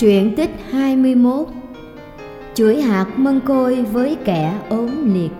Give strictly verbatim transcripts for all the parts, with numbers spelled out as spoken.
Truyện tích hai mươi mốt. Chuỗi hạt mân côi với kẻ ốm liệt.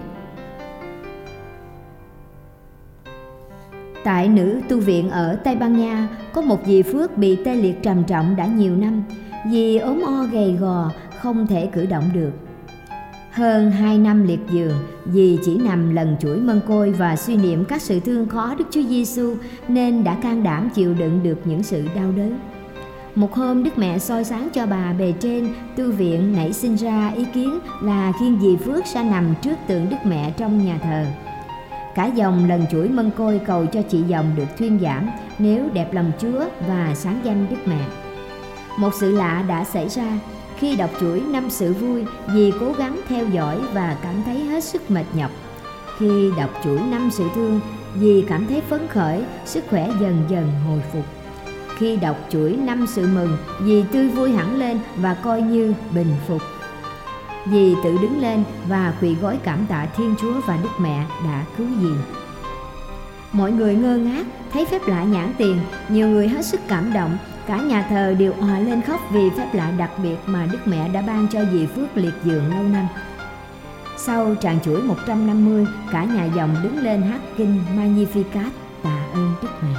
Tại nữ tu viện ở Tây Ban Nha, có một dì Phước bị tê liệt trầm trọng đã nhiều năm. Dì ốm o gầy gò, không thể cử động được. Hơn hai năm liệt giường, dì chỉ nằm lần chuỗi mân côi và suy niệm các sự thương khó Đức Chúa Giêsu, nên đã can đảm chịu đựng được những sự đau đớn. Một hôm, Đức Mẹ soi sáng cho bà bề trên tu viện nảy sinh ra ý kiến là khiêng dì Phước ra nằm trước tượng Đức Mẹ trong nhà thờ. Cả dòng lần chuỗi mân côi cầu cho chị dòng được thuyên giảm nếu đẹp lòng Chúa và sáng danh Đức Mẹ. Một sự lạ đã xảy ra. Khi đọc chuỗi năm sự vui, dì cố gắng theo dõi và cảm thấy hết sức mệt nhọc. Khi đọc chuỗi năm sự thương, dì cảm thấy phấn khởi, sức khỏe dần dần hồi phục. Khi đọc chuỗi năm sự mừng, dì tươi vui hẳn lên và coi như bình phục. Dì tự đứng lên và quỳ gối cảm tạ Thiên Chúa và Đức Mẹ đã cứu dì. Mọi người ngơ ngác thấy phép lạ nhãn tiền, nhiều người hết sức cảm động. Cả nhà thờ đều òa lên khóc vì phép lạ đặc biệt mà Đức Mẹ đã ban cho dì Phước liệt giường lâu năm. Sau tràng chuỗi một trăm năm mươi, cả nhà dòng đứng lên hát kinh Magnificat tạ ơn Đức Mẹ.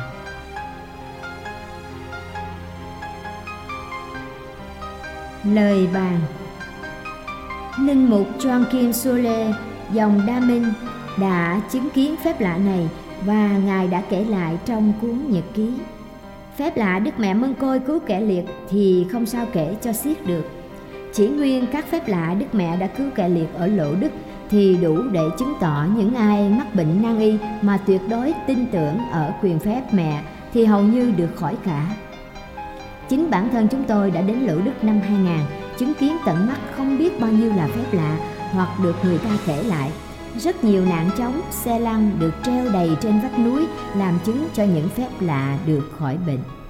Lời bàn. Linh mục Joachim Soler, dòng Đa Minh, đã chứng kiến phép lạ này và Ngài đã kể lại trong cuốn nhật ký. Phép lạ Đức Mẹ mân côi cứu kẻ liệt thì không sao kể cho xiết được. Chỉ nguyên các phép lạ Đức Mẹ đã cứu kẻ liệt ở Lỗ Đức thì đủ để chứng tỏ những ai mắc bệnh nan y mà tuyệt đối tin tưởng ở quyền phép mẹ thì hầu như được khỏi cả. Chính bản thân chúng tôi đã đến Lỗ Đức năm hai nghìn, chứng kiến tận mắt không biết bao nhiêu là phép lạ hoặc được người ta kể lại. Rất nhiều nạn trống, xe lăn được treo đầy trên vách núi làm chứng cho những phép lạ được khỏi bệnh.